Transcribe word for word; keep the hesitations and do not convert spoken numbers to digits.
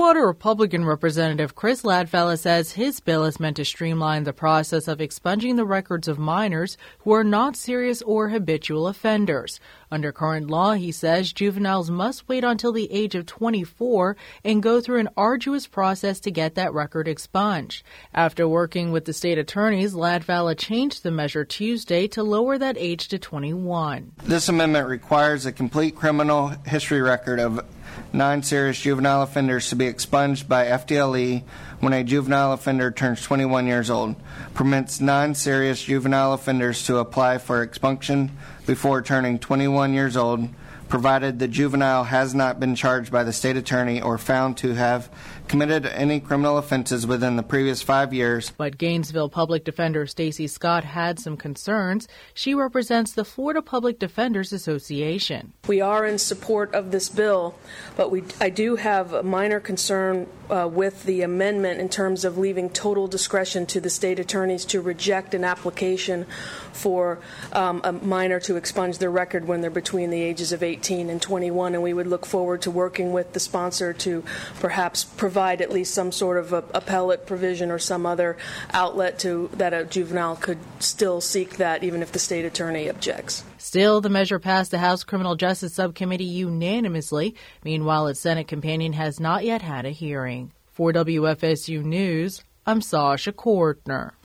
Clearwater Republican Representative Chris Ladfella says his bill is meant to streamline the process of expunging the records of minors who are not serious or habitual offenders. Under current law, he says juveniles must wait until the age of twenty-four and go through an arduous process to get that record expunged. After working with the state attorneys, Ladfella changed the measure Tuesday to lower that age to twenty-one. This amendment requires a complete criminal history record of non-serious juvenile offenders to be expunged by F D L E when a juvenile offender turns twenty-one years old, permits non-serious juvenile offenders to apply for expunction before turning twenty-one years old, provided the juvenile has not been charged by the state attorney or found to have committed any criminal offenses within the previous five years. But Gainesville Public Defender Stacey Scott had some concerns. She represents the Florida Public Defenders Association. We are in support of this bill, but we I do have a minor concern uh, with the amendment in terms of leaving total discretion to the state attorneys to reject an application for um, a minor to expunge their record when they're between the ages of eighteen and twenty-one, and we would look forward to working with the sponsor to perhaps provide at least some sort of a appellate provision or some other outlet to that a juvenile could still seek that even if the state attorney objects. Still, the measure passed the House Criminal Justice Subcommittee unanimously. Meanwhile, its Senate companion has not yet had a hearing. For W F S U News, I'm Sasha Kortner.